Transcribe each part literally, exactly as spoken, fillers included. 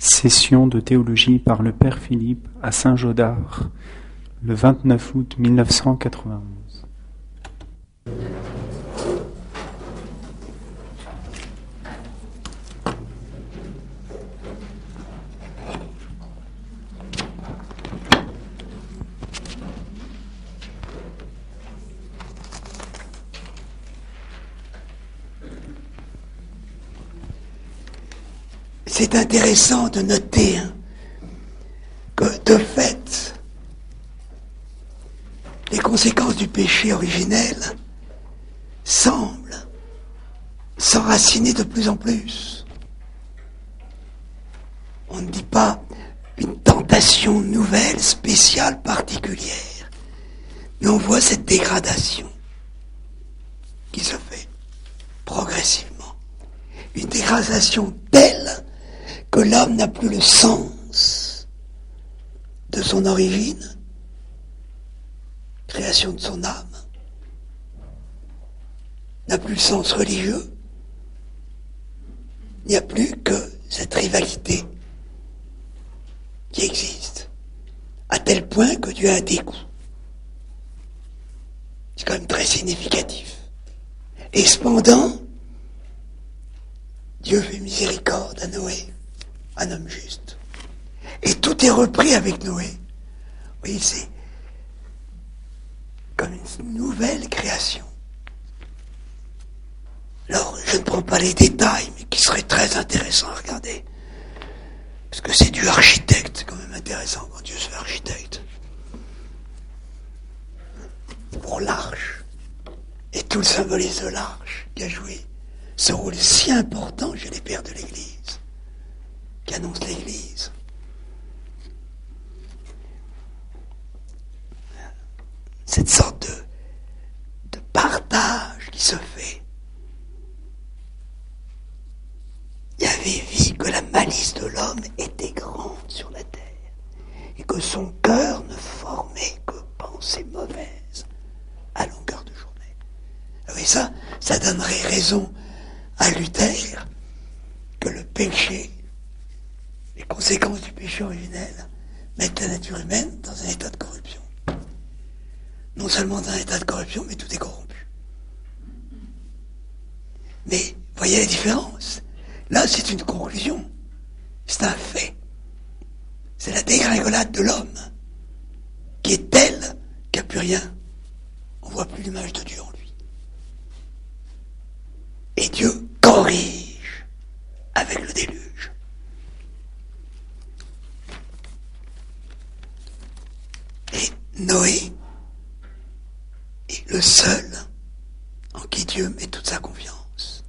Session de théologie par le Père Philippe à Saint-Gaudard, le vingt-neuf août mille neuf cent quatre-vingt-onze. C'est intéressant de noter hein, que, de fait, les conséquences du péché originel semblent s'enraciner de plus en plus. On ne dit pas une tentation nouvelle, spéciale, particulière, mais on voit cette dégradation qui se fait progressivement. Une dégradation telle que l'homme n'a plus le sens de son origine, création de son âme, n'a plus le sens religieux, il n'y a plus que cette rivalité qui existe, à tel point que Dieu a un dégoût. C'est quand même très significatif. Et cependant, Dieu fait miséricorde à Noé, un homme juste. Et tout est repris avec Noé. Vous voyez, c'est comme une nouvelle création. Alors, je ne prends pas les détails, mais qui seraient très intéressants à regarder. Parce que c'est Dieu architecte, c'est quand même intéressant quand Dieu se fait architecte. Pour l'arche. Et tout le symbolisme de l'arche qui a joué ce rôle si important chez les pères de l'Église, qui annonce l'Église. Cette sorte de, de partage qui se fait. Il avait vu que la malice de l'homme était grande sur la terre et que son cœur ne formait que pensées mauvaises à longueur de journée. Et ça, ça donnerait raison à Luther que le péché, les conséquences du péché originel, mettent la nature humaine dans un état de corruption. Non seulement dans un état de corruption, mais tout est corrompu. Mais, voyez la différence. Là, c'est une conclusion. C'est un fait. C'est la dégringolade de l'homme qui est telle qu'il n'y a plus rien. On ne voit plus l'image de Dieu en lui. Et Dieu corrige avec le déluge. Et Noé est le seul en qui Dieu met toute sa confiance.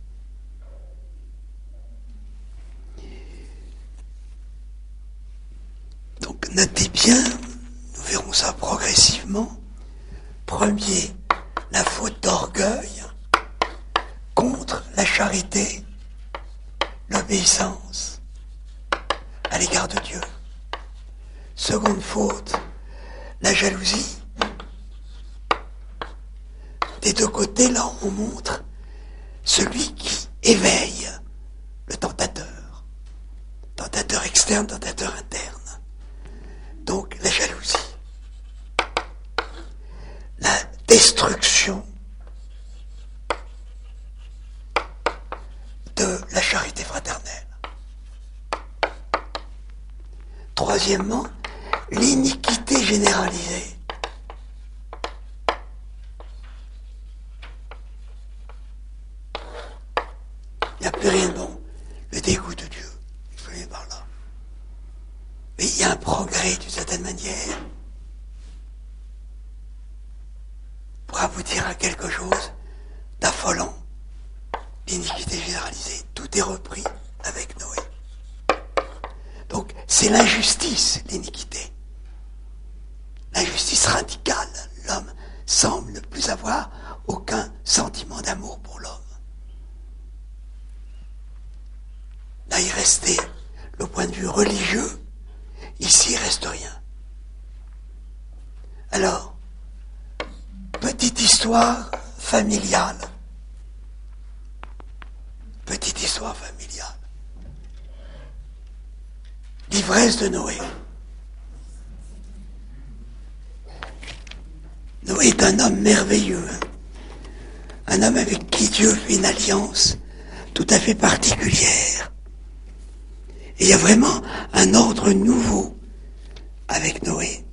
Donc notez bien, nous verrons ça progressivement. Premier, la faute d'orgueil contre la charité, l'obéissance à l'égard de Dieu. Seconde faute, la jalousie. Des deux côtés, là, on montre celui qui éveille le tentateur. Tentateur externe, tentateur interne. Donc, la jalousie. La destruction de la charité fraternelle. Troisièmement, l'iniquité généralisée. Il n'y a plus rien de bon. Le dégoût de Dieu. Il faut aller par là. Mais il y a un progrès d'une certaine manière pour aboutir à quelque chose d'affolant. L'iniquité généralisée. Tout est repris avec Noé. Donc, c'est l'injustice, l'iniquité. L'injustice radicale. L'homme semble ne plus avoir aucun sentiment d'amour pour l'homme. Là, il restait le point de vue religieux. Ici, il ne reste rien. Alors, petite histoire familiale. Petite histoire familiale. l'ivresse de Noé. Noé est un homme merveilleux, hein. Un homme avec qui Dieu fait une alliance tout à fait particulière. Et il y a vraiment un ordre nouveau avec Noé.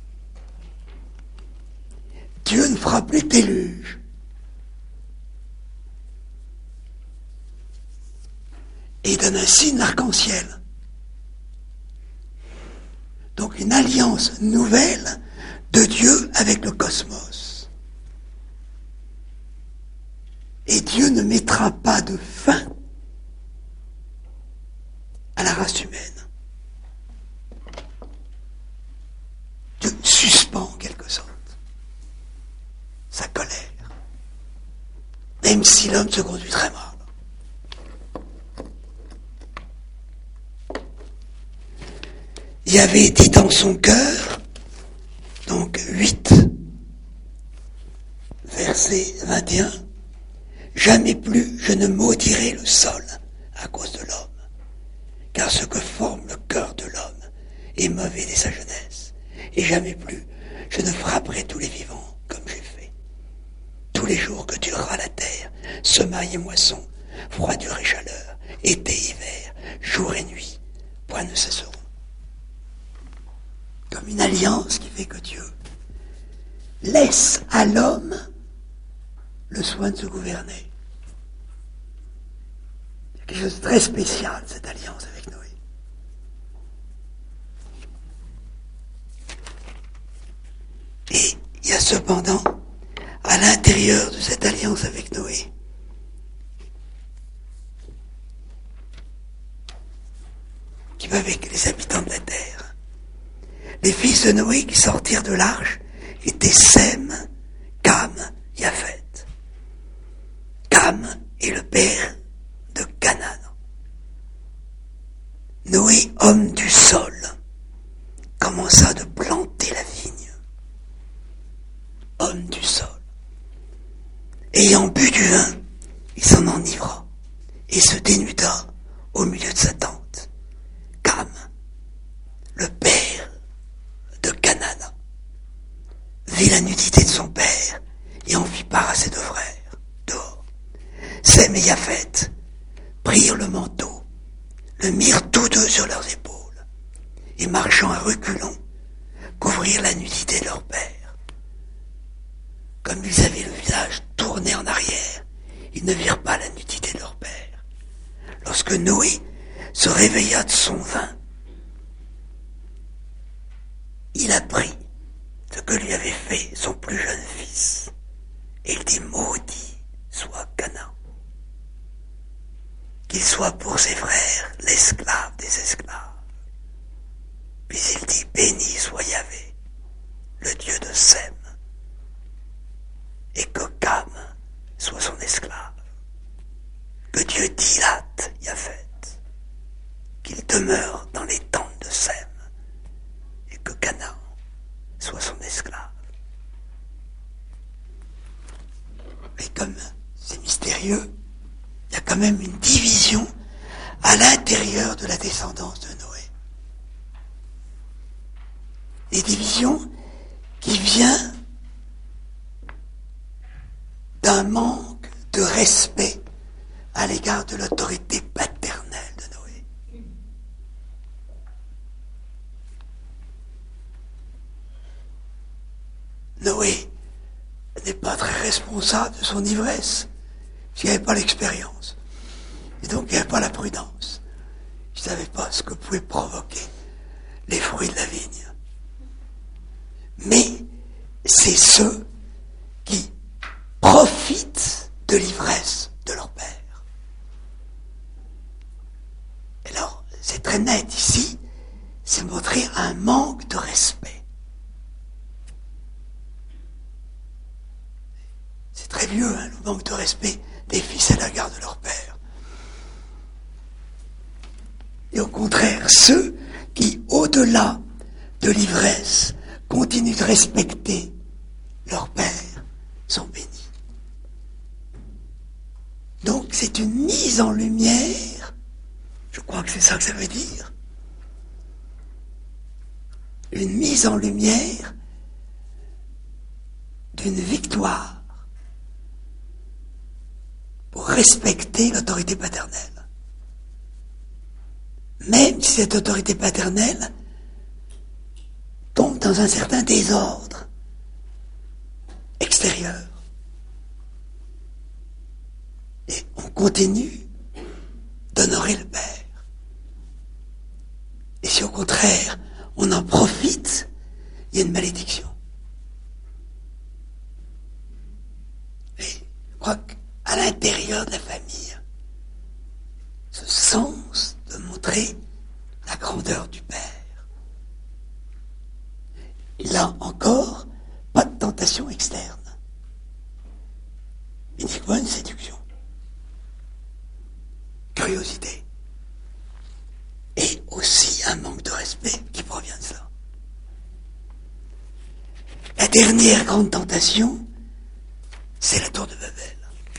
Dieu ne fera plus de déluge. Et il donne un signe arc-en-ciel. Donc une alliance nouvelle de Dieu avec le cosmos. Et Dieu ne mettra pas de fin à la race humaine. Dieu suspend en quelque sorte sa colère, même si l'homme se conduit très mal. Il avait dit dans son cœur, donc huit, verset vingt et un, « Jamais plus je ne maudirai le sol à cause de l'homme, car ce que forme le cœur de l'homme est mauvais dès sa jeunesse, et jamais plus je ne frapperai tous les vivants comme j'ai fait. Tous les jours que durera la terre, semaille et moisson, froidure et chaleur, été, hiver, jour et nuit, point ne cesseront. » Comme une alliance qui fait que Dieu laisse à l'homme le soin de se gouverner. Il y a quelque chose de très spécial, cette alliance avec Noé. Et il y a cependant, à l'intérieur de cette alliance avec Noé, qui va avec les habitants de la terre, les fils de Noé qui sortirent de l'arche étaient Sem, Cam, Japhet. Cam est le père de Canaan. Noé, homme du sol, commença de planter la vigne. Homme du sol. Ayant bu du vin, il s'en enivra et se dénuda au milieu de sa tente. Cam, le père de Canaan, vit la nudité de son père et en fit part à ses deux frères dehors. Sem et Japhet prirent le manteau, le mirent tous deux sur leurs épaules et marchant à reculons, couvrirent la nudité de leur père. Comme ils avaient le visage tourné en arrière, ils ne virent pas la nudité de leur père. Lorsque Noé se réveilla de son vin, il apprit ce que lui avait fait son plus jeune fils. Et il dit, maudit soit Canaan. Qu'il soit pour ses frères l'esclave des esclaves. Puis il dit, béni soit Yahvé, le Dieu de Sem, et que Cam soit son esclave. Que Dieu dilate Japhet, qu'il demeure dans les tentes de Sem, et que Canaan soit son esclave. Mais comme c'est mystérieux, il y a quand même une division à l'intérieur de la descendance de Noé. Des divisions qui vient d'un manque de respect à l'égard de l'autorité paternelle de Noé. Noé n'est pas très responsable de son ivresse, parce qu'il n'avait pas l'expérience. Et donc il n'avait pas la prudence. Il ne savait pas ce que pouvaient provoquer les fruits de la vigne. Mais c'est ceux qui profitent de l'ivresse de leur père. Et alors, c'est très net ici, c'est montrer un manque de respect. C'est très vieux, hein, le manque de respect des fils à l'égard de leur père. Et au contraire, ceux qui, au-delà de l'ivresse, continuent de respecter leur père, sont bénis. Donc c'est une mise en lumière, je crois que c'est ça que ça veut dire, une mise en lumière d'une victoire pour respecter l'autorité paternelle. Même si cette autorité paternelle tombe dans un certain désordre extérieur. Et on continue d'honorer le Père. Et si au contraire, on en profite, il y a une malédiction. Et je crois qu'à l'intérieur de la famille, ce sens de montrer la grandeur du Père. Et là encore, pas de tentation externe. Uniquement une séduction. Curiosité. Et aussi un manque de respect qui provient de ça. La dernière grande tentation, c'est la tour de Babel.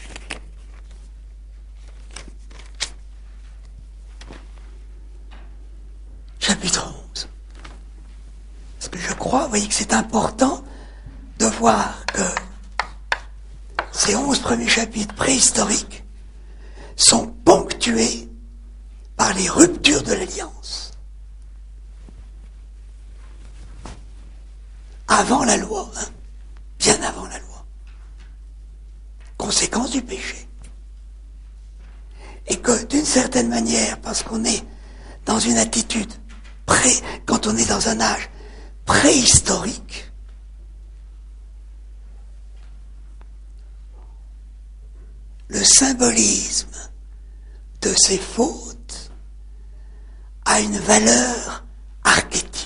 Chapitre onze. Parce que je crois, vous voyez, que c'est important de voir que ces onze premiers chapitres préhistoriques sont ponctués par les ruptures de l'alliance. Avant la loi, hein, bien avant la loi. Conséquence du péché. Et que d'une certaine manière, parce qu'on est dans une attitude pré, quand on est dans un âge préhistorique, le symbolisme de ces fautes a une valeur archétype,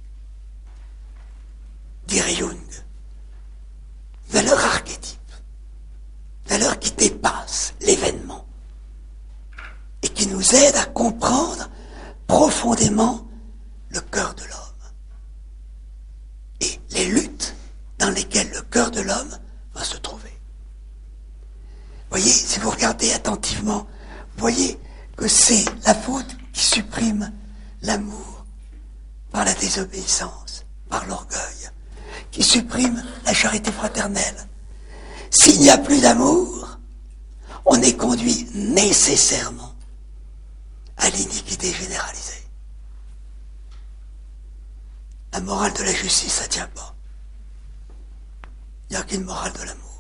dirait Jung. Valeur archétype. Valeur qui dépasse l'événement et qui nous aide à comprendre profondément le cœur de l'homme. Et les luttes dans lesquelles le cœur de l'homme va se trouver. Voyez, si vous regardez attentivement, vous voyez que c'est la faute qui supprime l'amour par la désobéissance, par l'orgueil, qui supprime la charité fraternelle. S'il n'y a plus d'amour, on est conduit nécessairement à l'iniquité généralisée. La morale de la justice, ça ne tient pas. Il n'y a qu'une morale de l'amour.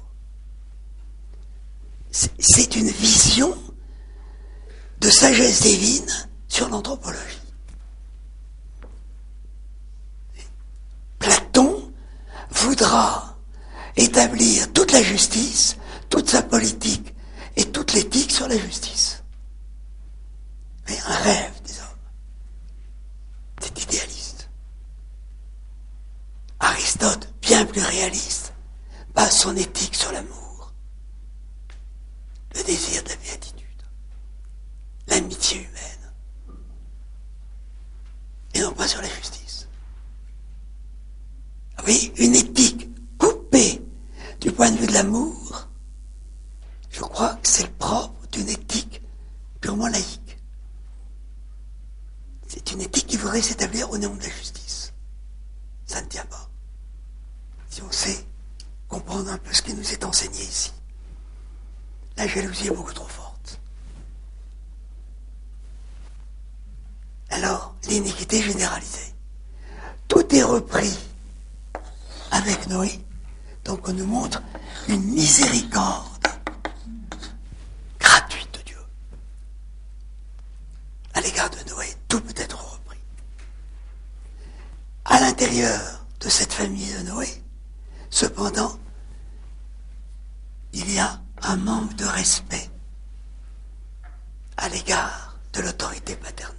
C'est une vision de sagesse divine sur l'anthropologie. Platon voudra établir toute la justice, toute sa politique et toute l'éthique sur la justice. Mais un rêve des hommes. C'est idéaliste. Aristote, bien plus réaliste, base son éthique sur l'amour, le désir de la béatitude, l'amitié humaine, et non pas sur la justice. Oui, une éthique coupée du point de vue de l'amour, je crois que c'est le propre d'une éthique purement laïque. C'est une éthique qui voudrait s'établir au nom de la justice. Ça ne tient pas. Si on sait comprendre un peu ce qui nous est enseigné ici. La jalousie est beaucoup trop forte. Alors, l'iniquité généralisée. Tout est repris avec Noé. Donc on nous montre une miséricorde gratuite de Dieu. À l'égard de Noé, tout peut être repris. À l'intérieur de cette famille de Noé, cependant, il y a un manque de respect à l'égard de l'autorité paternelle.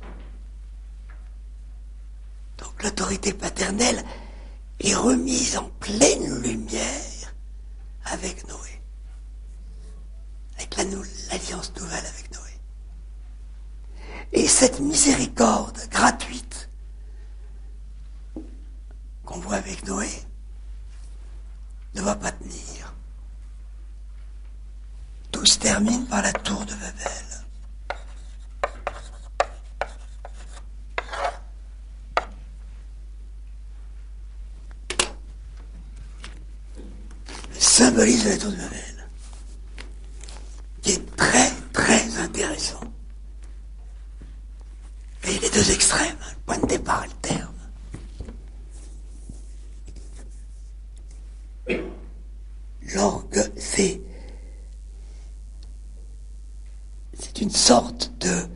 Donc l'autorité paternelle est remise en pleine lumière avec Noé, avec la nou- l'alliance nouvelle avec Noé. Et cette miséricorde gratuite qu'on voit avec Noé ne va pas tenir. Tout se termine par la tour de Babel. symbolisme de la tour de Babel, qui est très très intéressant. Et les deux extrêmes, le point de départ et le terme. L'orgue, c'est, c'est une sorte de,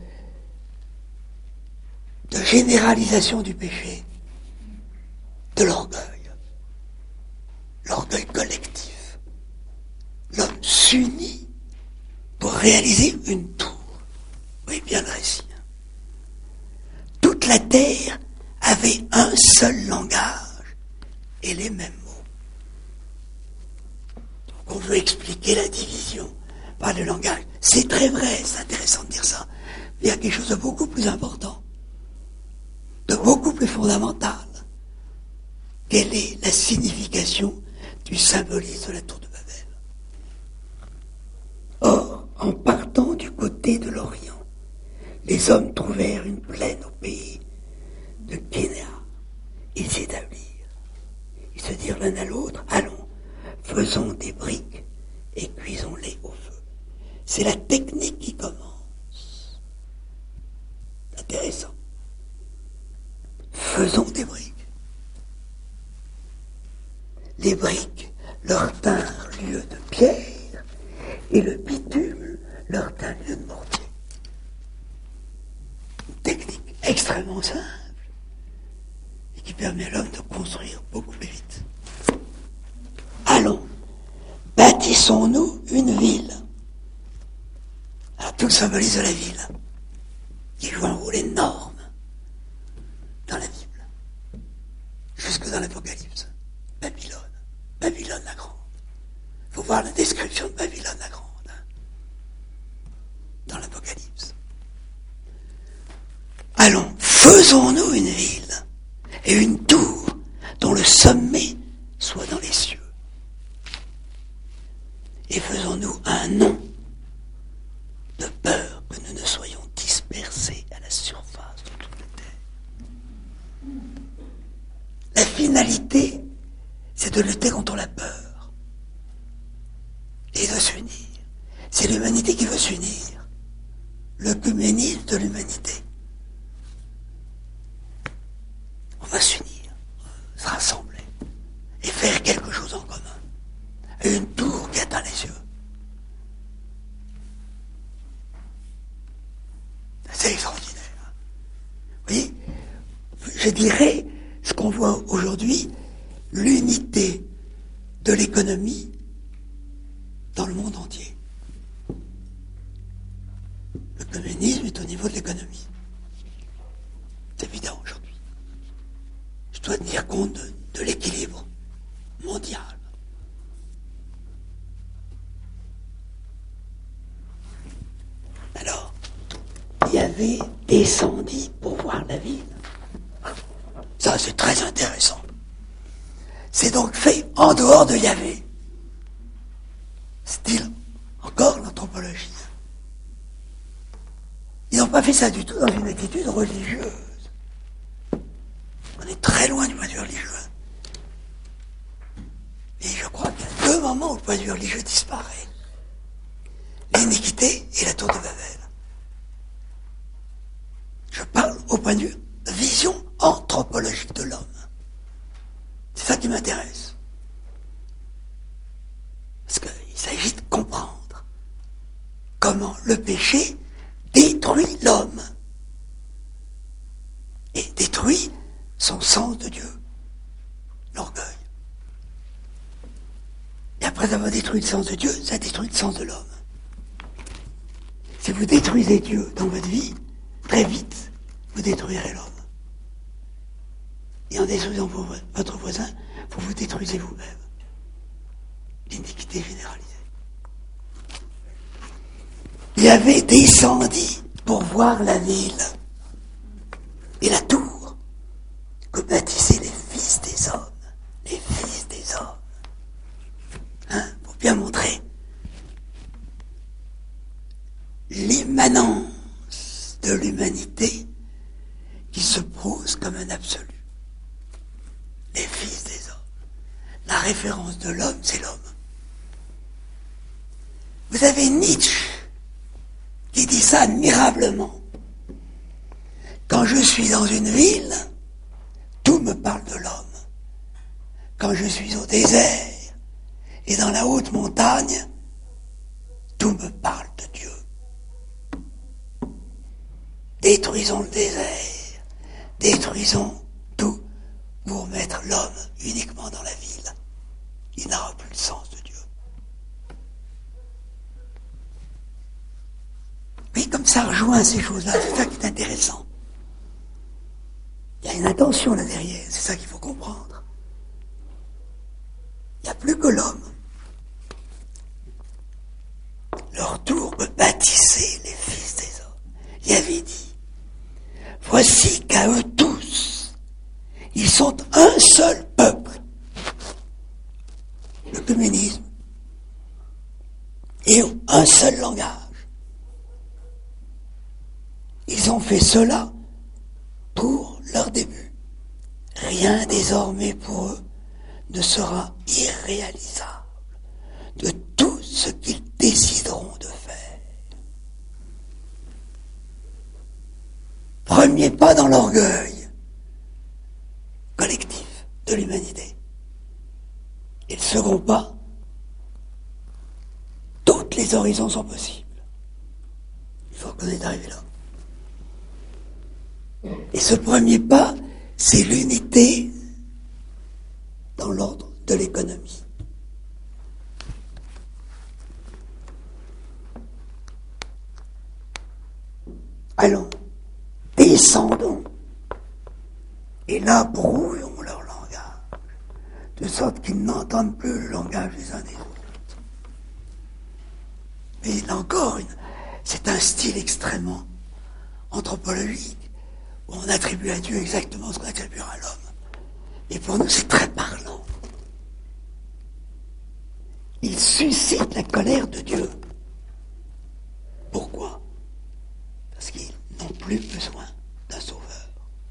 de généralisation du péché, de l'orgueil. L'orgueil collectif. L'homme s'unit pour réaliser une tour. Oui, bien le récit. Toute la terre avait un seul langage et les mêmes mots. Donc on veut expliquer la division par le langage. C'est très vrai, c'est intéressant de dire ça. Mais il y a quelque chose de beaucoup plus important, de beaucoup plus fondamental. Quelle est la signification du symbolisme de la tour de Babel? Or, en partant du côté de l'Orient, les hommes trouvèrent une plaine au pays de Kénéa. Ils s'établirent. Ils se dirent l'un à l'autre, allons, faisons des briques et cuisons-les au feu. C'est la technique qui commence. Intéressant. Faisons des briques. Les briques leur tinrent lieu de pierre et le bitume leur tint lieu de mortier. Une technique extrêmement simple et qui permet à l'homme de construire beaucoup plus vite. Allons, bâtissons-nous une ville. Alors tout le symbolisme de la ville, qui joue un rôle énorme dans la Bible, jusque dans l'Apocalypse. Babylone, Babylone la grande. Il faut voir la description de Babylone la grande hein, dans l'Apocalypse. Allons, faisons-nous une ville et une tour dont le sommet soit dans les cieux. Et faisons-nous un nom de peur que nous ne soyons dispersés à la surface de toute la terre. La finalité, c'est de lutter contre la peur et de s'unir. C'est l'humanité qui veut s'unir. L'œcuménisme de l'humanité. On va s'unir, se rassembler et faire quelque chose en commun. Une tour qui atteint les yeux. C'est extraordinaire. Vous voyez, je dirais ce qu'on voit aujourd'hui, l'unité de l'économie dans le monde entier. Le communisme est au niveau de l'économie. C'est évident aujourd'hui. Je dois tenir compte de, de l'équilibre mondial. Alors, il y avait descendu pour voir la ville. Ça, c'est très intéressant. C'est donc fait en dehors de Yahvé. Style, encore l'anthropologie. Ils n'ont pas fait ça du tout dans une attitude religieuse. On est très loin du point de vue religieux. Et je crois qu'il y a deux moments où le point de vue religieux disparaît. L'iniquité et la tour de Babel. Je parle au point de vue de vision anthropologique de l'homme. C'est ça qui m'intéresse. Parce qu'il s'agit de comprendre comment le péché détruit l'homme et détruit son sens de Dieu, l'orgueil. Et après avoir détruit le sens de Dieu, ça détruit le sens de l'homme. Si vous détruisez Dieu dans votre vie, très vite, vous détruirez l'homme. Et en détruisant votre voisin, vous vous détruisez vous-même. L'iniquité généralisée. Il avait descendu pour voir la ville et la tour que bâtissaient les fils des hommes. Les fils des hommes. Hein, pour bien montrer l'immanence de l'humanité qui se pose comme un absolu. Les fils des hommes. La référence de l'homme, c'est l'homme. Vous avez Nietzsche qui dit ça admirablement. Quand je suis dans une ville, tout me parle de l'homme. Quand je suis au désert et dans la haute montagne, tout me parle de Dieu. Détruisons le désert, détruisons tout pour mettre l'homme uniquement dans la ville. Il n'aura plus le sens de Dieu. Oui, comme ça rejoint ces choses-là, c'est ça qui est intéressant. Il y a une intention là derrière, c'est ça qu'il faut comprendre. Il n'y a plus que l'homme. Leur tour peut baptiser les fils des hommes. Il avait dit, voici qu'à eux tous, ils sont un seul peuple. Le communisme. Et un seul langage. Ils ont fait cela pour leur début. Rien désormais pour eux ne sera irréalisable de tout ce qu'ils décideront de faire. Premier pas dans l'orgueil collectif de l'humanité. Et le second pas, toutes les horizons sont possibles. Il faut qu'on est arrivé là. Et ce premier pas, c'est l'unité dans l'ordre de l'économie. Allons, descendons, et là brouillons leur langage, de sorte qu'ils n'entendent plus le langage des uns des autres. Mais là encore, une, c'est un style extrêmement anthropologique, où on attribue à Dieu exactement ce qu'on attribue à l'homme. Et pour nous, c'est très parlant. Il suscite la colère de Dieu. Pourquoi? Parce qu'ils n'ont plus besoin d'un sauveur.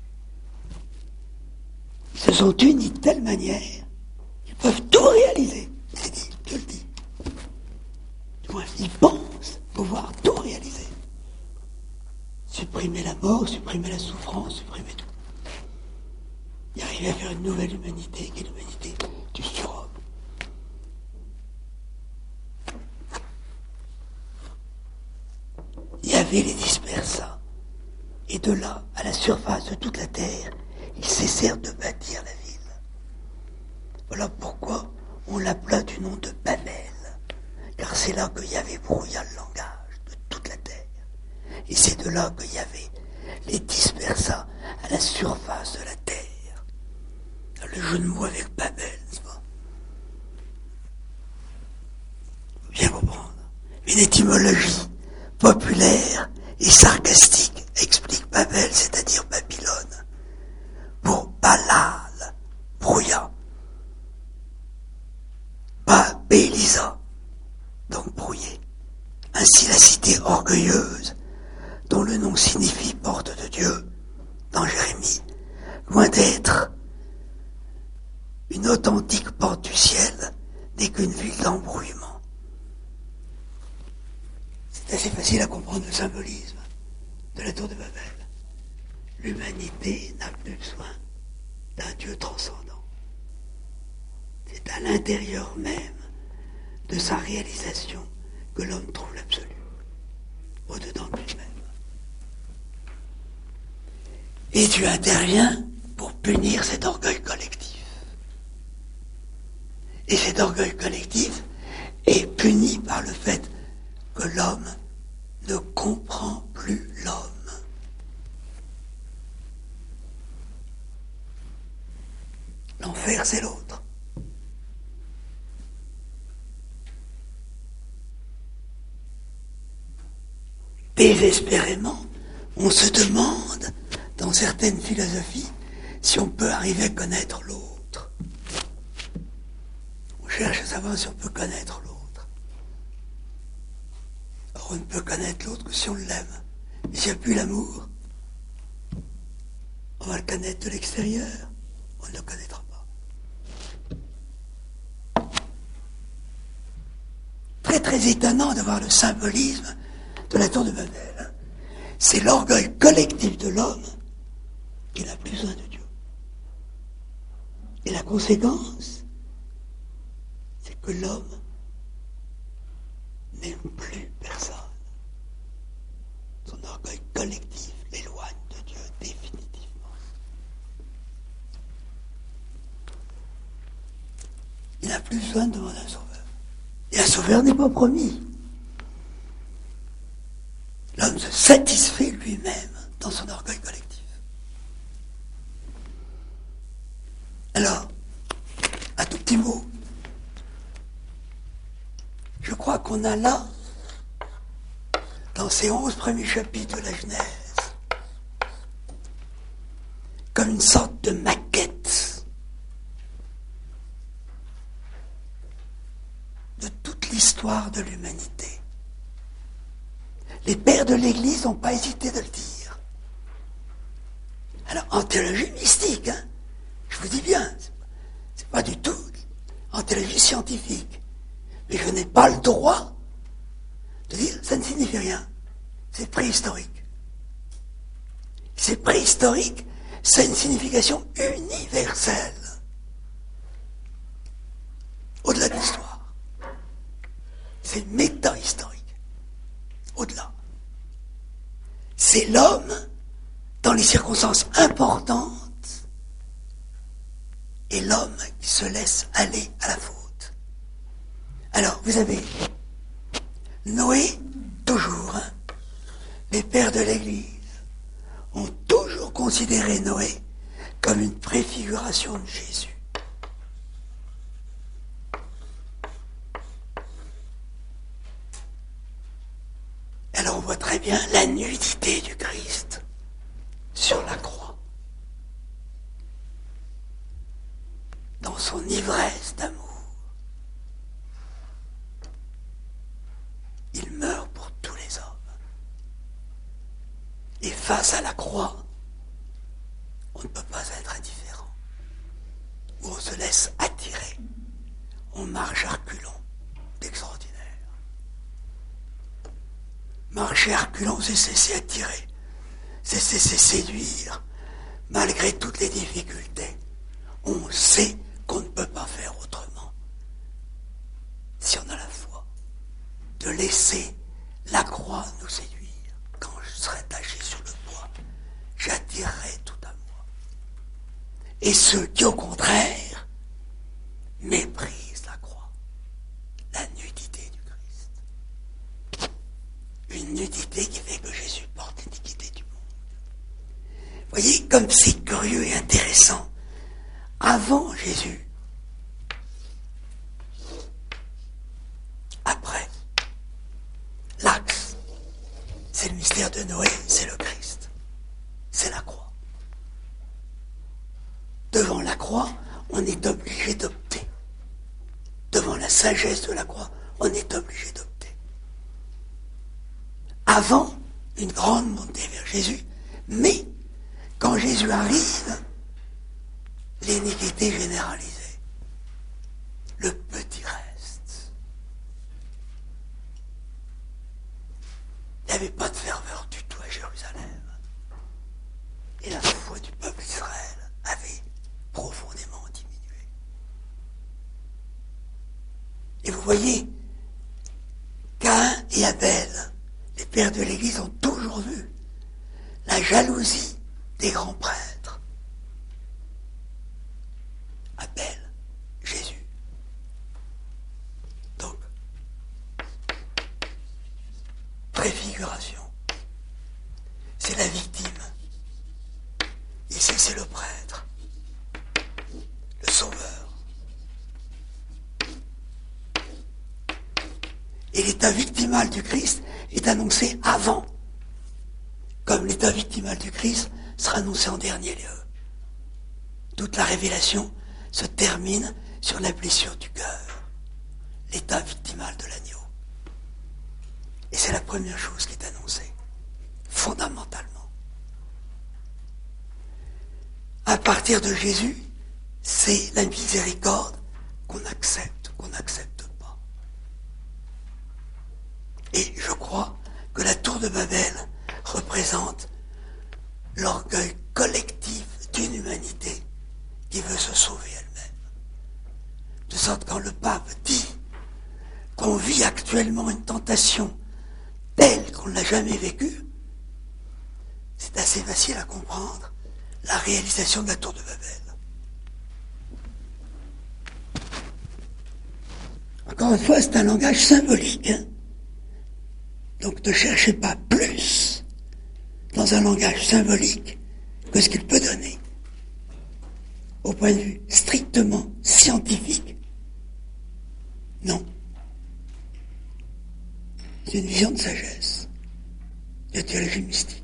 Ils se sont unis de telle manière qu'ils peuvent tout réaliser. C'est dit, Dieu le dit. Du moins, ils pensent pouvoir tout réaliser. Supprimer la mort, supprimer la souffrance, supprimer tout. Et arriver à faire une nouvelle humanité, qui est l'humanité du surhomme. Il y avait les dispersa. Et de là, à la surface de toute la terre, ils cessèrent de bâtir la ville. Voilà pourquoi on l'appela du nom de Babel. Car c'est là que Yahvé brouilla le langage de toute la terre. Et c'est de là que Yahvé les dispersa à la surface de la terre. Le jeu de mots avec Babel, n'est-ce pas? Faut bien comprendre. Une étymologie populaire et sarcastique explique Babel, c'est-à-dire Babylone, pour Balal, brouilla. Babélisa, donc brouillé. Ainsi la cité orgueilleuse, dont le nom signifie porte de Dieu, dans Jérémie, loin d'être une authentique porte du ciel, n'est qu'une ville d'embrouillement. C'est assez facile à comprendre le symbolisme de la tour de Babel. L'humanité n'a plus besoin d'un Dieu transcendant. C'est à l'intérieur même de sa réalisation que l'homme trouve l'absolu, au-dedans de lui-même. Et Dieu intervient pour punir cet orgueil collectif. Et cet orgueil collectif est puni par le fait que l'homme ne comprend plus l'homme. L'enfer, c'est l'autre. Désespérément, on se demande, dans certaines philosophies, si on peut arriver à connaître l'autre. On cherche à savoir si on peut connaître l'autre. Or, on ne peut connaître l'autre que si on l'aime. Mais s'il n'y a plus l'amour, on va le connaître de l'extérieur, on ne le connaîtra pas. Très très très étonnant de voir le symbolisme de la tour de Babel. C'est l'orgueil collectif de l'homme qui n'a plus besoin de Dieu. Et la conséquence, c'est que l'homme n'aime plus personne. Son orgueil collectif l'éloigne de Dieu définitivement. Il n'a plus besoin de demander un sauveur. Et un sauveur n'est pas promis. L'homme se satisfait lui-même dans son orgueil collectif. Alors, un tout petit mot. Je crois qu'on a là, dans ces onze premiers chapitres de la Genèse, comme une sorte de maquette de toute l'histoire de l'humanité. Les pères de l'Église n'ont pas hésité de le dire. Alors, en théologie mystique, hein, je vous dis bien, c'est pas, c'est pas du tout en théologie scientifique. Mais je n'ai pas le droit de dire ça ne signifie rien. C'est préhistorique. C'est préhistorique, c'est une signification universelle. Au-delà de l'histoire. C'est méta-historique. Au-delà. C'est l'homme, dans les circonstances importantes, et l'homme qui se laisse aller à la faute. Alors, vous avez Noé, toujours, hein, les pères de l'Église ont toujours considéré Noé comme une préfiguration de Jésus. Alors on voit très bien la nudité du Christ sur la croix. Dans son ivresse d'amour. Il meurt pour tous les hommes. Et face à la croix, on ne peut pas être indifférent. Ou on se laisse attirer. On marche à reculons. D'extraordinaire. Marcher à reculons, c'est cesser attirer. C'est cesser séduire. Malgré toutes les difficultés. On sait qu'on ne peut pas faire autrement. Si on a la foi. De laisser la croix nous séduire. Quand je serai attaché sur le bois, j'attirerai tout à moi. Et ceux qui, au contraire, méprisent la croix, la nudité du Christ. Une nudité qui fait que Jésus porte l'iniquité du monde. Vous voyez comme c'est curieux et intéressant. Avant Jésus, après, l'axe, c'est le mystère de Noé, c'est le Christ, c'est la croix. Devant la croix, on est obligé d'opter. Devant la sagesse de la croix, on est obligé d'opter. Avant, une grande montée vers Jésus, mais quand Jésus arrive, l'iniquité généralisée, le petit reste. Il n'y avait pas de ferveur du tout à Jérusalem. Et la foi du peuple d'Israël avait profondément diminué. Et vous voyez, Caïn et Abel, les pères de l'Église ont toujours vu la jalousie des grands prêtres. Abel, Jésus. Donc, préfiguration. C'est la victime. Ici, c'est le prêtre. Le sauveur. Et l'état victimal du Christ est annoncé avant. Comme l'état victimal du Christ sera annoncé en dernier lieu. Toute la révélation se termine sur la blessure du cœur, l'état victimal de l'agneau. Et c'est la première chose qui est annoncée, fondamentalement. À partir de Jésus, c'est la miséricorde qu'on accepte, qu'on n'accepte pas. Et je crois que la tour de Babel représente l'orgueil collectif d'une humanité qui veut se sauver elle-même. De sorte quand le pape dit qu'on vit actuellement une tentation telle qu'on ne l'a jamais vécue, c'est assez facile à comprendre la réalisation de la tour de Babel. Encore une fois, c'est un langage symbolique. Hein. Donc ne cherchez pas plus dans un langage symbolique que ce qu'il peut donner. Au point de vue strictement scientifique, non. C'est une vision de sagesse, de théologie mystique.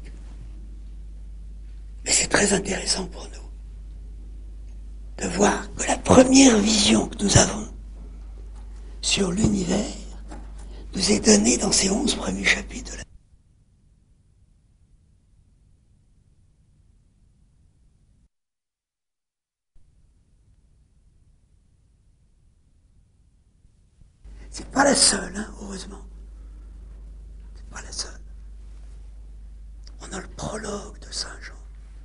Mais c'est très intéressant pour nous de voir que la première vision que nous avons sur l'univers nous est donnée dans ces onze premiers chapitres de la C'est pas la seule, hein, heureusement. C'est pas la seule. On a le prologue de Saint Jean.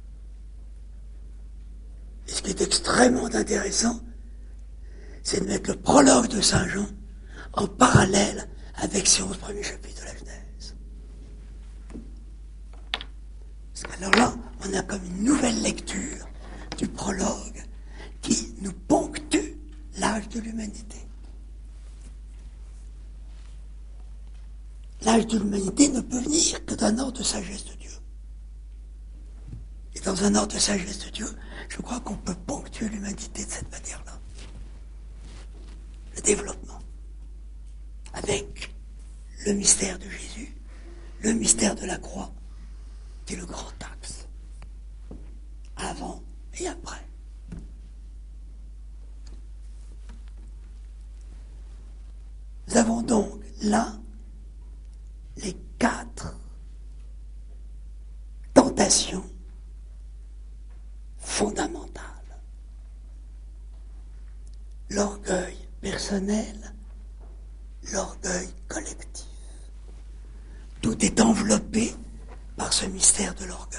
Et ce qui est extrêmement intéressant, c'est de mettre le prologue de Saint Jean en parallèle avec ces onze premiers chapitres de la Genèse. Parce qu'alors là, on a comme une nouvelle lecture du prologue qui nous ponctue l'âge de l'humanité. L'âge de l'humanité ne peut venir que d'un ordre de sagesse de Dieu. Et dans un ordre de sagesse de Dieu, je crois qu'on peut ponctuer l'humanité de cette manière-là. Le développement. Avec le mystère de Jésus, le mystère de la croix, qui est le grand axe. Avant et après. Nous avons donc là les quatre tentations fondamentales. L'orgueil personnel, l'orgueil collectif. Tout est enveloppé par ce mystère de l'orgueil.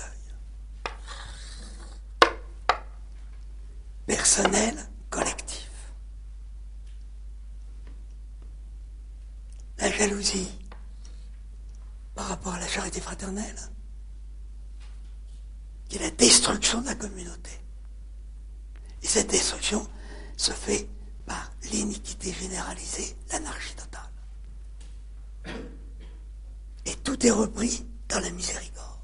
Personnel, collectif. La jalousie par rapport à la charité fraternelle, qui est la destruction de la communauté. Et cette destruction se fait par l'iniquité généralisée, l'anarchie totale. Et tout est repris dans la miséricorde.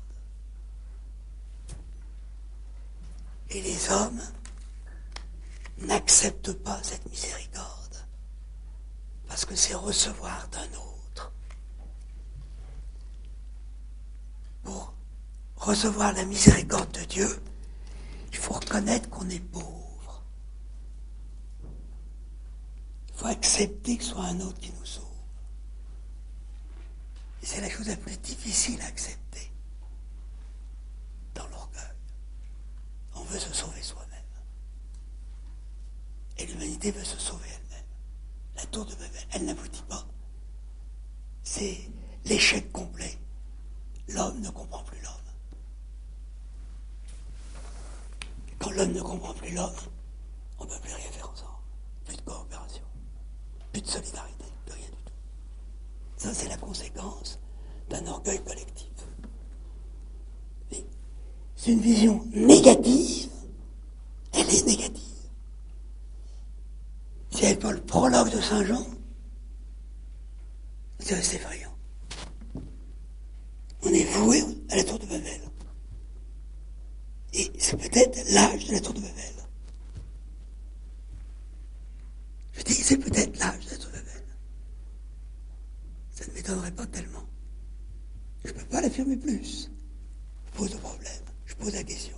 Et les hommes n'acceptent pas cette miséricorde, parce que c'est recevoir d'un autre. Pour recevoir la miséricorde de Dieu, il faut reconnaître qu'on est pauvre. Il faut accepter que ce soit un autre qui nous sauve. Et c'est la chose la plus difficile à accepter dans l'orgueil. On veut se sauver soi-même. Et l'humanité veut se sauver elle-même. La tour de Babel, elle n'aboutit pas. C'est l'échec complet. L'homme ne comprend plus l'homme. Quand l'homme ne comprend plus l'homme, on ne peut plus rien faire ensemble. Plus de coopération, plus de solidarité, plus rien du tout. Ça, c'est la conséquence d'un orgueil collectif. Mais c'est une vision négative. Elle est négative. Si elle n'est pas le prologue de Saint Jean, c'est assez effrayant. On est voué à la tour de Babel. Et c'est peut-être l'âge de la tour de Babel. Je dis, c'est peut-être l'âge de la tour de Babel. Ça ne m'étonnerait pas tellement. Je ne peux pas l'affirmer plus. Je pose le problème. Je pose la question.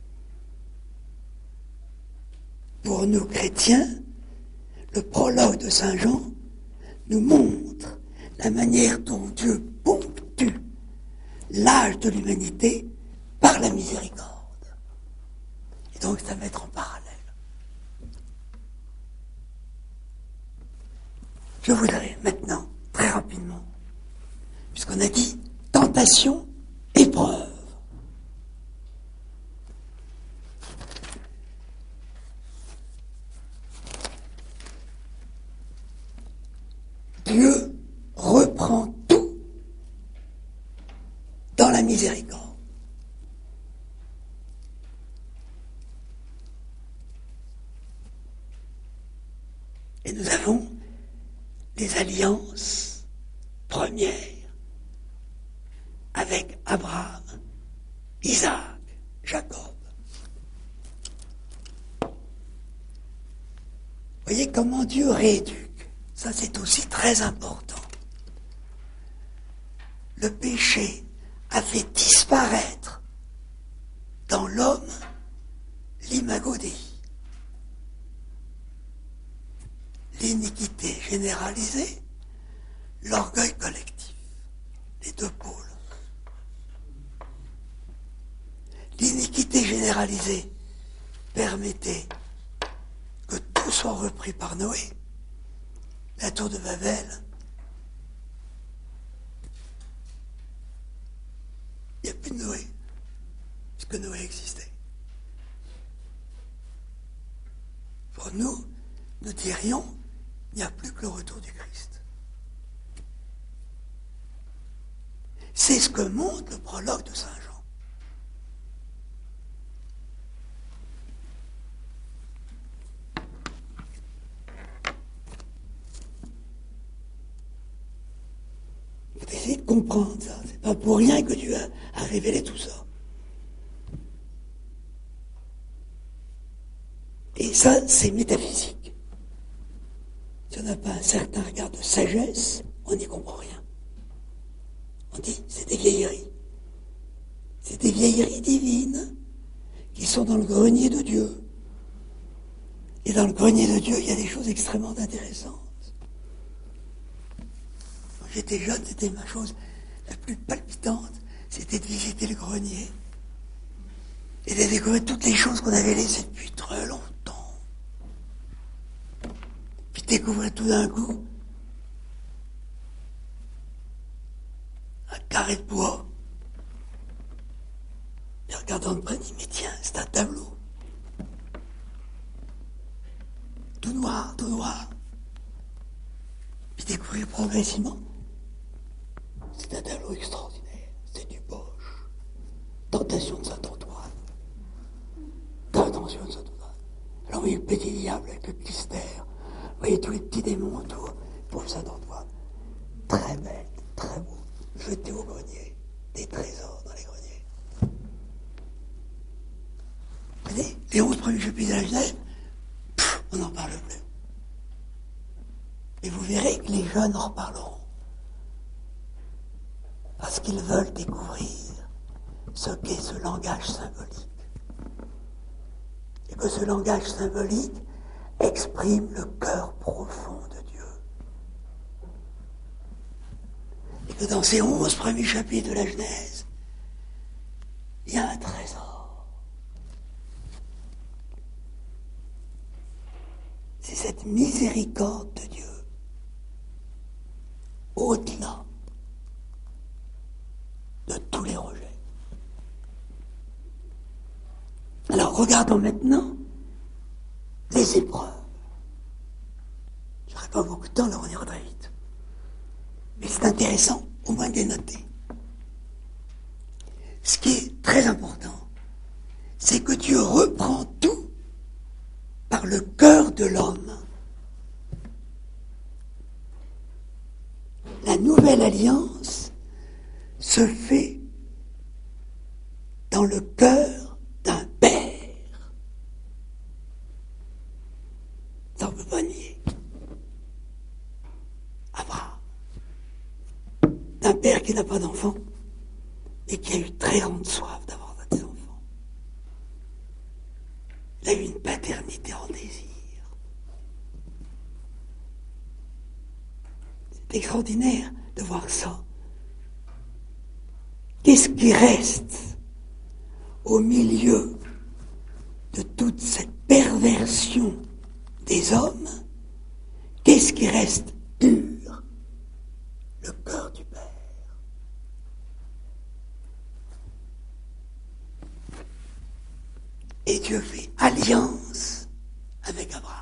Pour nous chrétiens, le prologue de Saint Jean nous montre la manière dont Dieu ponctue l'âge de l'humanité par la miséricorde. Et donc, c'est à mettre en parallèle. Je voudrais maintenant, très rapidement, qu'on a dit tentation, épreuve. Dieu reprend tout dans la miséricorde. Et nous avons des alliances premières avec Abraham, Isaac, Jacob. Voyez comment Dieu rééduque. Ça, c'est aussi très important. Le péché a fait disparaître dans l'homme l'imago Dei. L'iniquité généralisée, l'orgueil collectif, les deux pôles. L'iniquité généralisée permettait que tout soit repris par Noé. La tour de Babel, il n'y a plus de Noé, puisque Noé existait. Pour nous, nous dirions, il n'y a plus que le retour du Christ. C'est ce que montre le prologue de Saint Jean. Il faut essayer de comprendre ça. C'est pas pour rien que Dieu a, a révélé tout ça. Et ça, c'est métaphysique. Si on n'a pas un certain regard de sagesse, on n'y comprend rien. On dit, c'est des vieilleries. C'est des vieilleries divines qui sont dans le grenier de Dieu. Et dans le grenier de Dieu, il y a des choses extrêmement intéressantes. Quand j'étais jeune, c'était ma chose la plus palpitante, c'était de visiter le grenier et de découvrir toutes les choses qu'on avait laissées depuis très longtemps. Puis découvrir tout d'un coup un carré de bois. Et regardant de près, dit, mais tiens, c'est un tableau. Tout noir, tout noir. Puis découvrir progressivement, c'est un tableau extraordinaire. C'est du Bosch. Tentation de Saint-Antoine. Tentation de Saint-Antoine. Alors oui, le petit diable avec le clistère. Vous voyez tous les petits démons autour. Pour Saint-Antoine. Très belle, très beau. Jeté au grenier. Des trésors dans les greniers. Vous voyez, les onze premiers chapitres de la Genèse, pff, on n'en parle plus. Et vous verrez que les jeunes en reparleront. Parce qu'ils veulent découvrir ce qu'est ce langage symbolique. Et que ce langage symbolique exprime le cœur profond de Dieu. Et que dans ces onze premiers chapitres de la Genèse, il y a un trésor. C'est cette miséricorde de Dieu. Au-delà de tous les rejets. Alors regardons maintenant les épreuves. Je n'aurai pas beaucoup de temps, là on ira très vite. Mais c'est intéressant au moins de les noter. Ce qui est très important, c'est que Dieu reprend tout par le cœur de l'homme. La nouvelle alliance se fait dans le cœur d'un père. Ça on ne peut pas nier. Abraham. D'un père qui n'a pas d'enfant et qui a eu très grande soif d'avoir des enfants. Il a eu une paternité en désir. C'est extraordinaire de voir ça. Qu'est-ce qui reste au milieu de toute cette perversion des hommes? Qu'est-ce qui reste pur? Le cœur du Père. Et Dieu fait alliance avec Abraham.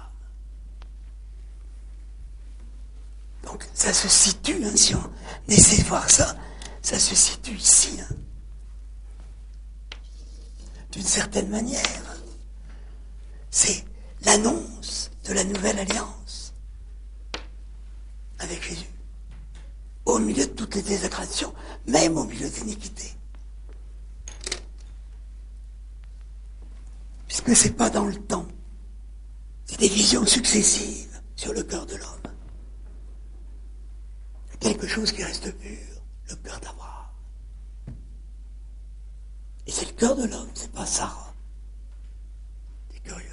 Donc ça se situe, hein, si on essaie de voir ça, ça se situe ici. Hein. D'une certaine manière, c'est l'annonce de la nouvelle alliance avec Jésus. Au milieu de toutes les désagrégations, même au milieu d'iniquités. Puisque c'est pas dans le temps. C'est des visions successives sur le cœur de l'homme. Quelque chose qui reste pur, le cœur d'Abraham. Et c'est le cœur de l'homme, c'est pas Sarah. C'est curieux.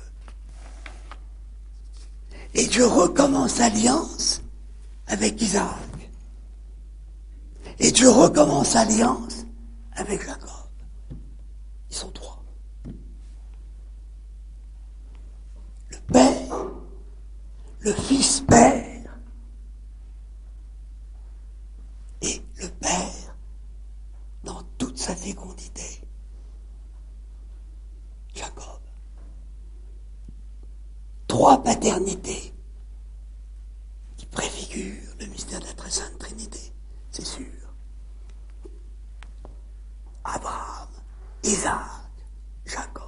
Et Dieu recommence alliance avec Isaac. Et Dieu recommence alliance avec Jacob. Ils sont trois. Le Père, le Fils Père, et le Père dans toute sa fécondité. Jacob. Trois paternités qui préfigurent le mystère de la très sainte Trinité, c'est sûr. Abraham, Isaac, Jacob.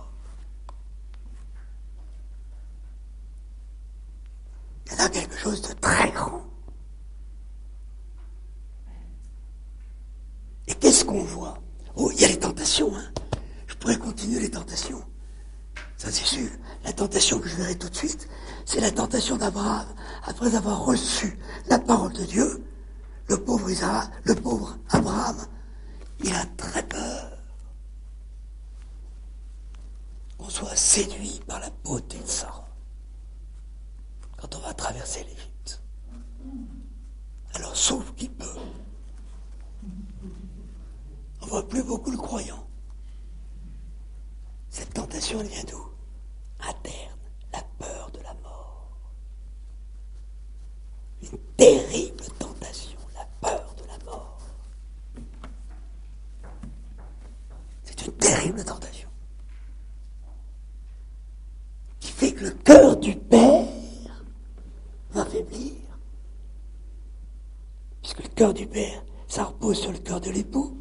Il y en a quelque chose de très grand. Et qu'est-ce qu'on voit? Oh, il y a les tentations, hein. Je pourrais continuer les tentations. Ça, c'est sûr. La tentation que je verrai tout de suite, c'est la tentation d'Abraham. Après avoir reçu la parole de Dieu, le pauvre Isaac, le pauvre Abraham, il a très peur qu'on soit séduit par la beauté de Sarah quand on va traverser l'Égypte. Alors, sauf qu'il peut. On ne voit plus beaucoup le croyant. Cette tentation, elle vient d'où? Interne, la peur de la mort. Une terrible tentation, la peur de la mort. C'est une terrible tentation. Qui fait que le cœur du Père va faiblir. Puisque le cœur du Père, ça repose sur le cœur de l'époux.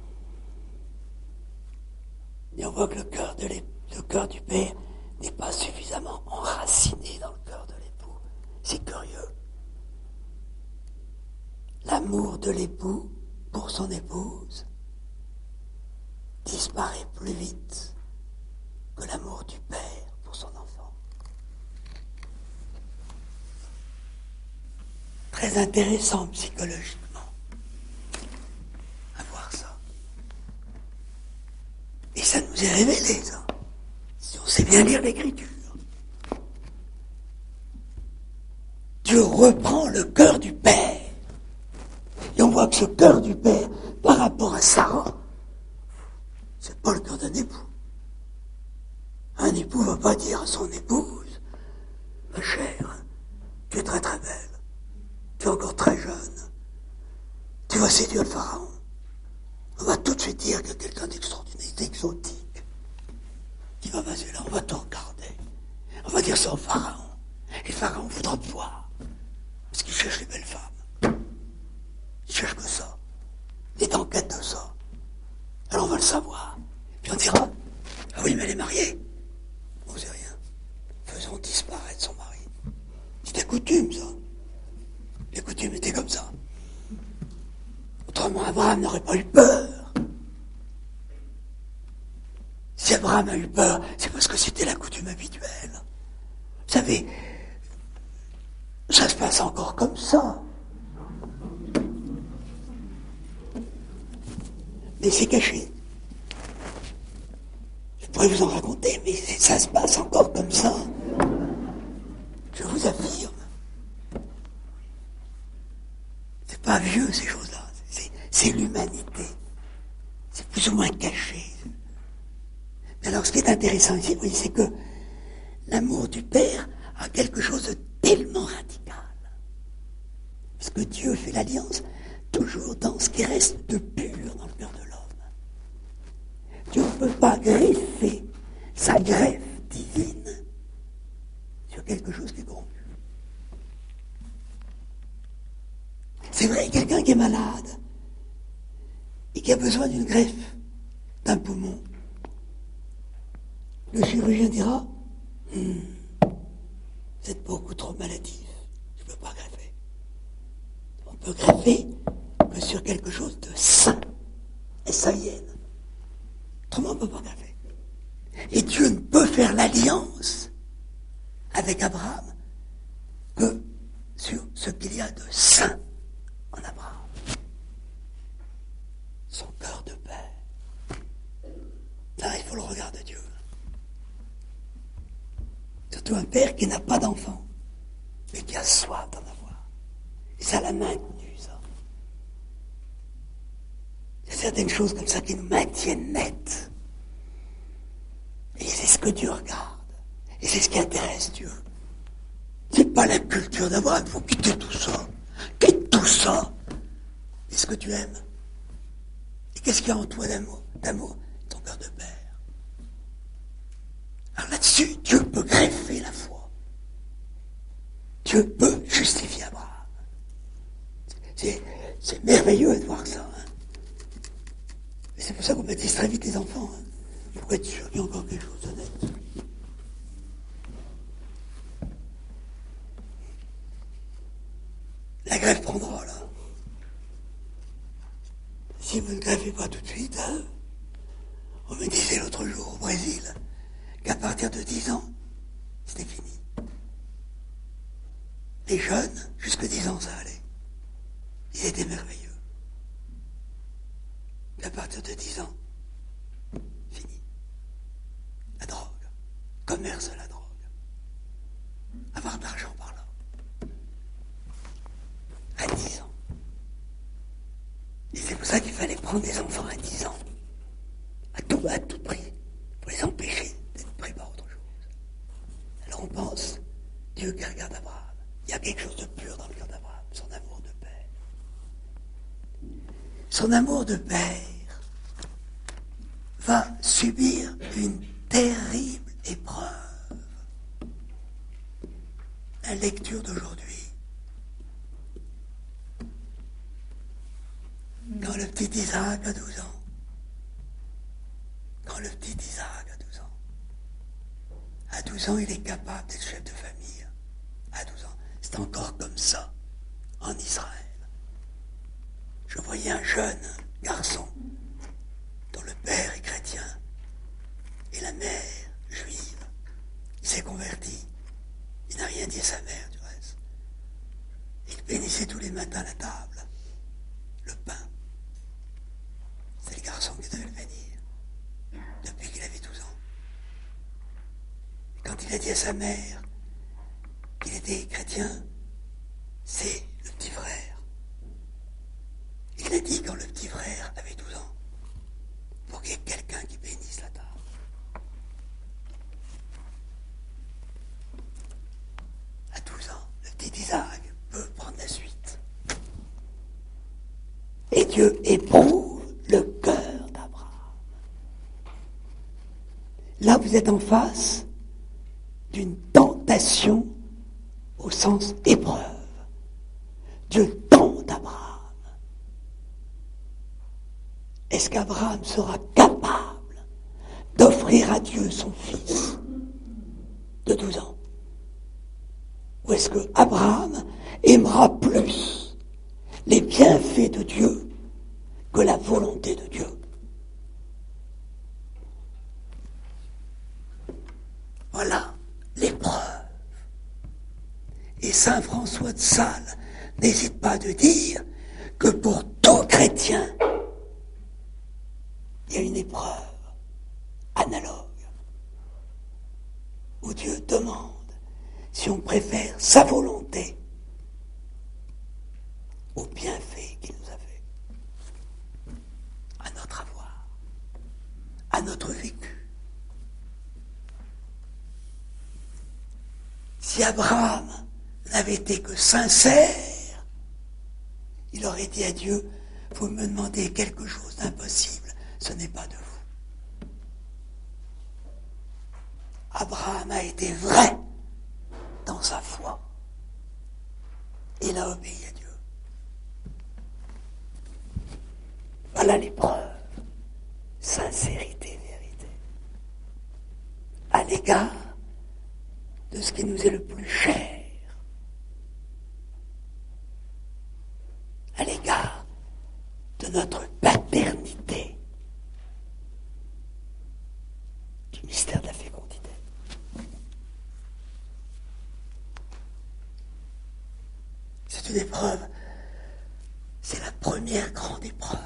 Et on voit que le cœur, de le cœur du Père n'est pas suffisamment enraciné dans le cœur de l'époux. C'est curieux. L'amour de l'époux pour son épouse disparaît plus vite que l'amour du Père pour son enfant. Très intéressant psychologiquement. Et ça nous est révélé, ça. Si on sait bien lire l'Écriture. Dieu reprend le cœur du Père. Et on voit que ce cœur du Père, par rapport à Sarah, c'est pas le cœur d'un époux. Un époux ne va pas dire à son épouse, ma chère, tu es très très belle, tu es encore très jeune, tu vas séduire le Pharaon. On va tout de suite dire qu'il y a quelqu'un d'extraordinaire, d'exotique, qui va passer là, on va tout regarder. On va dire ça au Pharaon. Et le Pharaon voudra te voir. Parce qu'il cherche les belles femmes. Il cherche que ça. Il est en quête de ça. Alors on va le savoir. Puis on dira, ah oui, mais elle est mariée. On ne sait rien. Faisons disparaître son mari. C'était coutume, ça. Les coutumes étaient comme ça. Autrement, Abraham n'aurait pas eu peur. Si Abraham a eu peur, c'est parce que c'était la coutume habituelle. Vous savez, ça se passe encore comme ça. Mais c'est caché. Je pourrais vous en raconter, mais ça se passe encore comme ça. Je vous affirme. C'est pas vieux, ces choses-là. C'est, c'est l'humanité. C'est plus ou moins caché. Mais alors, ce qui est intéressant ici, oui, c'est que l'amour du Père a quelque chose de tellement radical. Parce que Dieu fait l'alliance toujours dans ce qui reste de pur dans le cœur de l'homme. Dieu ne peut pas greffer sa greffe divine sur quelque chose qui est corrompu. C'est vrai, quelqu'un qui est malade et qui a besoin d'une greffe d'un poumon, le chirurgien dira hm, vous êtes beaucoup trop maladif, je ne peux pas greffer. On peut greffer que sur quelque chose de sain, S A I N. Autrement, on ne peut pas greffer. Et Dieu ne peut faire l'alliance avec Abraham que sur ce qu'il y a de saint en Abraham. Son cœur de père. Là, il faut le regard de Dieu. Surtout un père qui n'a pas d'enfant, mais qui a soif d'en avoir. Et ça l'a maintenu, ça. Il y a certaines choses comme ça qui nous maintiennent net. Et c'est ce que Dieu regarde. Et c'est ce qui intéresse Dieu. C'est pas la culture d'avoir, il faut quitter tout ça. Quitte tout ça. Et ce que tu aimes. Et qu'est-ce qu'il y a en toi d'amour? D'amour, ton cœur de père. Alors là-dessus, Dieu peut greffer la foi. Dieu peut justifier Abraham. C'est, c'est merveilleux de voir ça. Hein. Et c'est pour ça qu'on baptise très vite les enfants. Hein. Pour être sûr qu'il y a encore quelque chose d'honnête. La greffe prendra, là. Si vous ne greffez pas tout de suite, hein, on me disait l'autre jour au Brésil qu'à partir de dix ans, c'était fini. Les jeunes, jusque dix ans, ça allait. Ils étaient merveilleux. À partir de dix ans, fini. La drogue. Commerce de la drogue. Avoir de l'argent par là. À dix ans. Et c'est pour ça qu'il fallait prendre des enfants à dix ans. À tout, à tout prix. Pour les empêcher d'être pris par autre chose. Alors on pense, Dieu qui regarde Abraham. Il y a quelque chose de pur dans le cœur d'Abraham. Son amour de père. Son amour de père va subir une terrible épreuve. La lecture d'aujourd'hui. Quand le petit Isaac a douze ans. Quand le petit Isaac a douze ans. À douze ans, il est capable d'être chef de famille. À douze ans. C'est encore comme ça en Israël. Je voyais un jeune garçon dont le père est chrétien et la mère juive. Il s'est converti. Il n'a rien dit à sa mère, du reste. Il bénissait tous les matins la table, le pain. C'est le garçon qui devait le bénir depuis qu'il avait douze ans. Et quand il a dit à sa mère qu'il était chrétien, c'est le petit frère. Il l'a dit quand le petit frère avait douze ans, pour qu'il y ait quelqu'un qui bénisse la table. À douze ans, le petit Isaac peut prendre la suite. Et Dieu éprouve le cœur d'Abraham. Là, vous êtes en face d'une tentation au sens épreuve. Dieu tente Abraham. Est-ce qu'Abraham sera capable d'offrir à Dieu son fils de douze ans? Ou est-ce que Abraham aimera plus les bienfaits de Dieu que la volonté de Dieu? Voilà l'épreuve. Et saint François de Sales n'hésite pas de dire que pour tout chrétien, il y a une épreuve analogue où Dieu demande si on préfère sa volonté au bienfait qu'il nous a fait, à notre avoir, à notre vécu. Si Abraham n'avait été que sincère, il aurait dit à Dieu, vous me demandez quelque chose d'impossible, ce n'est pas de vous. Abraham a été vrai dans sa foi. Il a obéi à Dieu. Voilà l'épreuve. Sincérité, vérité. À l'égard de ce qui nous est le plus cher. À l'égard de notre paternité. Du mystère de la fécondité. C'est une épreuve. C'est la première grande épreuve.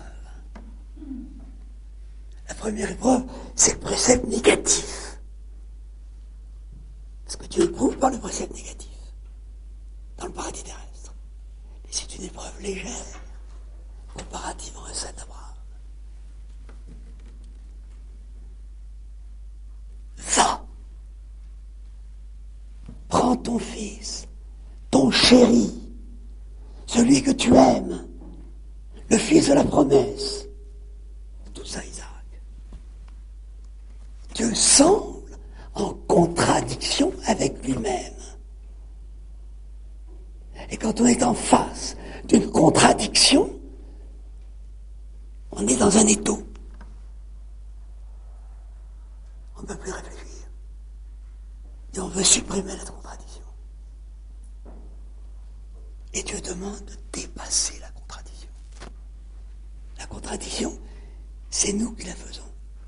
La première épreuve, c'est le précepte négatif. Parce que Dieu éprouve par le précepte négatif. Dans le paradis terrestre. Mais c'est une épreuve légère, comparativement à celle d'Abraham. Va. Prends ton fils, ton chéri, celui que tu aimes, le fils de la promesse. Tout ça, Isaac. Dieu semble en contradiction avec lui-même. Et quand on est en face d'une contradiction, on est dans un étau. On ne peut plus réfléchir. Et on veut supprimer la contradiction. Et Dieu demande de dépasser la contradiction. La contradiction, c'est nous qui la faisons.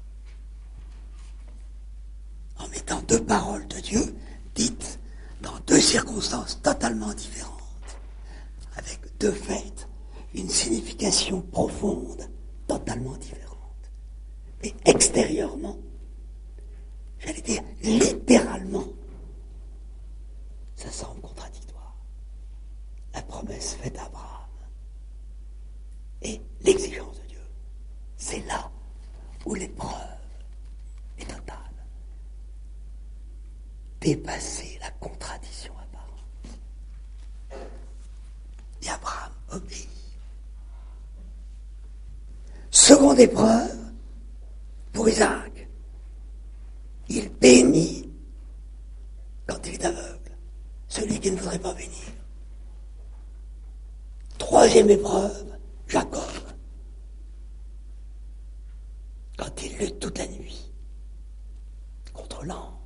En mettant deux paroles de Dieu dites dans deux circonstances totalement différentes, avec deux faits, une signification profonde, totalement différente. Mais extérieurement, j'allais dire littéralement, ça semble contradictoire. La promesse faite à Abraham et l'exigence de Dieu, c'est là où l'épreuve est totale. Dépasser la contradiction apparente. Et Abraham obéit. Seconde épreuve pour Isaac. Il bénit quand il est aveugle, celui qui ne voudrait pas bénir. Troisième épreuve, Jacob. Quand il lutte toute la nuit contre l'ange.